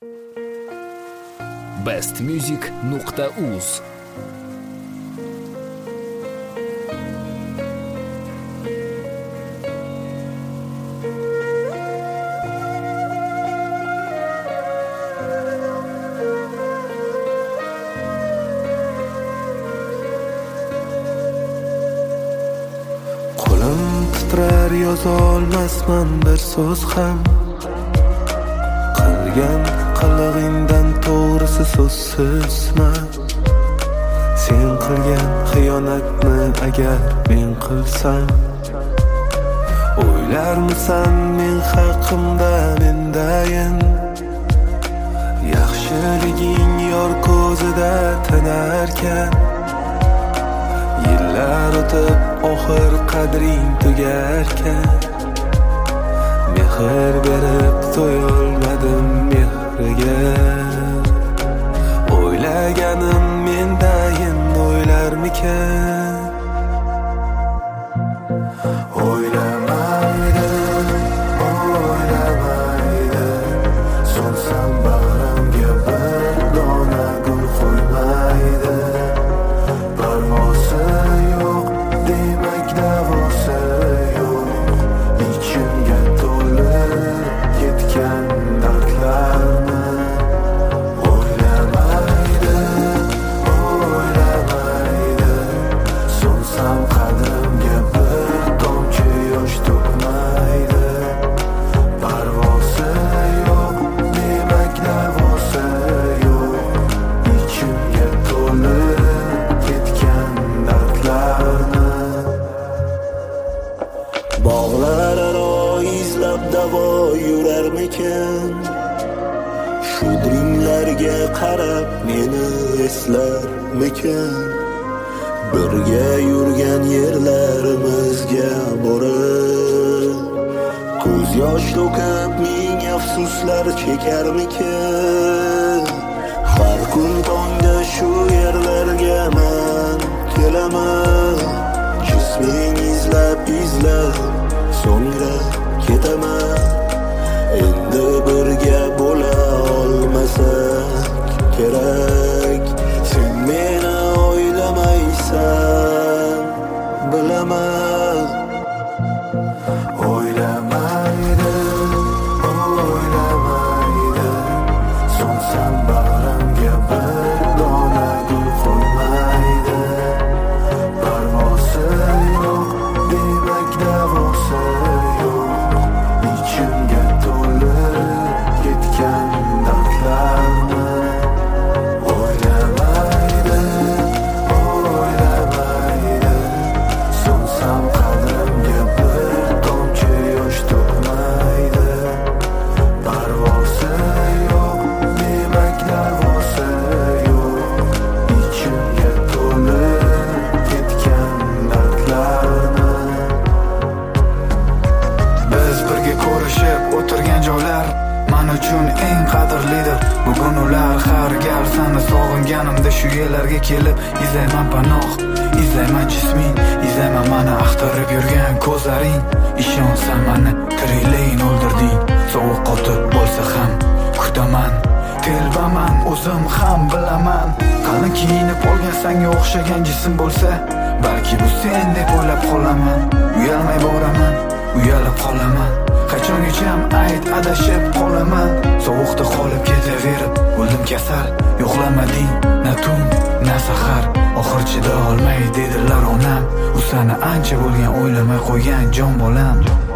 bestmusic.uz Qo'lim titrar, yozolmasman bir so'z ham. Qilgan qilig'ingdan to'g'risi so'zsizman. Sen qilgan xiyonatni agar men qilsam, o'ylarmisan men haqimda mendayin? Yaxshiliging yor ko'zida tinarkan, yillar o'tib oxir qadring tugarkan, mehr berib to'yolmadim mehriga. O'ylaganim mendayin o'ylarmikan? O'ylamaydi, o'ylamaydi, so'nsam bag'rimga bir dona gul qo'ymaydi. Parvozi yo'q, demak davosi yo'q, ichimga to'lib ketgan dardlarni. O'ylamaydi, o'ylamaydi, so'nsam qadrimga bir tomchi yosh to'kmaydi. Parvozi yo'q, demak davosi yo'q, ichimga to'lib ketgan dardlarni. Bog'lar aro izlab davo yurarmikan? Shudringlarga qarab meni eslarmikan? Birga yurgan yerlarimizga borib, ko'z yosh to'kib ming afsuslar chekarmikan? Har kun tongda shu yerlarga men kelaman, jisming izlab so'ngra ketaman. Endi birga bo'la olmasak kerak, sen meni o'ylamaysan, bilaman. O'ylamaydi, o'ylamaydi, so'nsam bag'rimga bir dona gul qo'ymaydi. Parvozi yo'q, demak davosi yo'q, ichimga to'lib ketgan dardlarni. O'ylamaydi, o'ylamaydi, so'nsam qadrimga bir tomchi yosh to'kmaydi. Parvozi yo'q, demak davosi yo'q, ichimga to'lib ketgan dardlarni. Biz birga ko'rishib o'tirgan joylar men uchun eng qadrlidir. Bugun ular har gal seni sog'inganimda shu yerlarga kelib izlayman panoh, izlayman jisming, izlayman meni axtarib yurgan ko'zlaring. Ishonsan meni tiriklayin o'ldirding, sovuq qotib bo'lsa ham kutaman, telbaman o'zim ham bilaman. Qalin kiyinib olgan senga o'xshagan jism bo'lsa, balki bu sen deb o'ylab qolaman. Uyalmay boraman, uyalib qolaman, qachongacha ayt adashib qolaman. Sovuqda qolib ketaverib o'ldim kasal, yo'qlamading na tun na sahar. Oxir chida olmay dedilar onam, u seni ancha bo'lgan o'ylamay qo'ygan jon bolam.